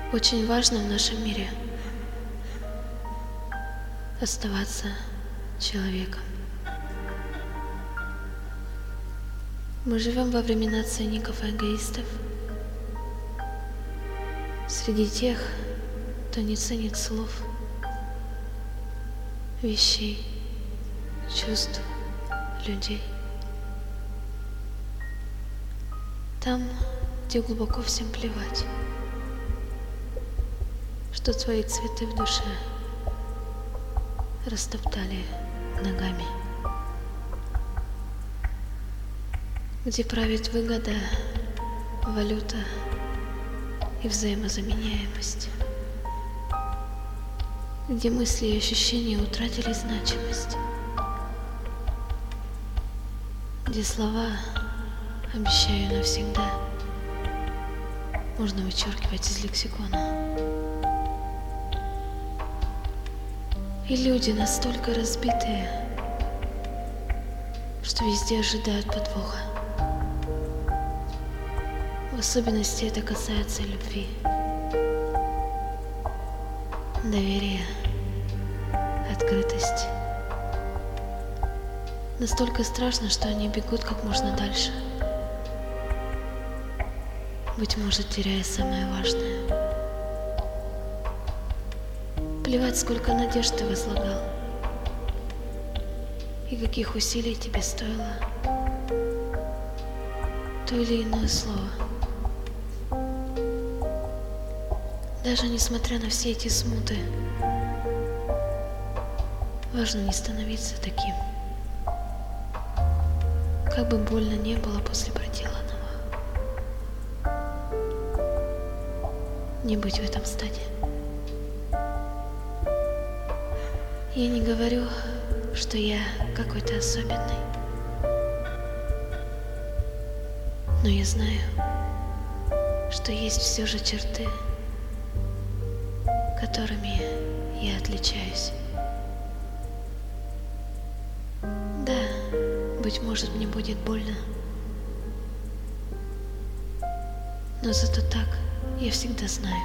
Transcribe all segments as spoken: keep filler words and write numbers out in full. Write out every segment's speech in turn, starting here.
Очень важно в нашем мире оставаться человеком. Мы живем во времена циников и эгоистов. Среди тех, кто не ценит слов, вещей, чувств, людей. Там, где глубоко всем плевать, что твои цветы в душе растоптали ногами. Где правит выгода, валюта и взаимозаменяемость. Где мысли и ощущения утратили значимость. Где слова «обещаю навсегда» можно вычеркивать из лексикона. И люди настолько разбитые, что везде ожидают подвоха. В особенности это касается любви, доверия, открытости. Настолько страшно, что они бегут как можно дальше, быть может, теряя самое важное. Плевать, сколько надежд ты возлагал, и каких усилий тебе стоило то или иное слово. Даже несмотря на все эти смуты, важно не становиться таким, как бы больно не было после проделанного. Не быть в этом стаде. Я не говорю, что я какой-то особенный, но я знаю, что есть все же черты, которыми я отличаюсь. Да, быть может, мне будет больно, но зато так я всегда знаю,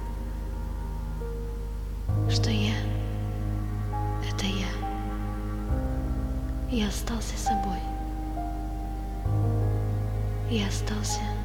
что я — это я. Я остался собой. Я остался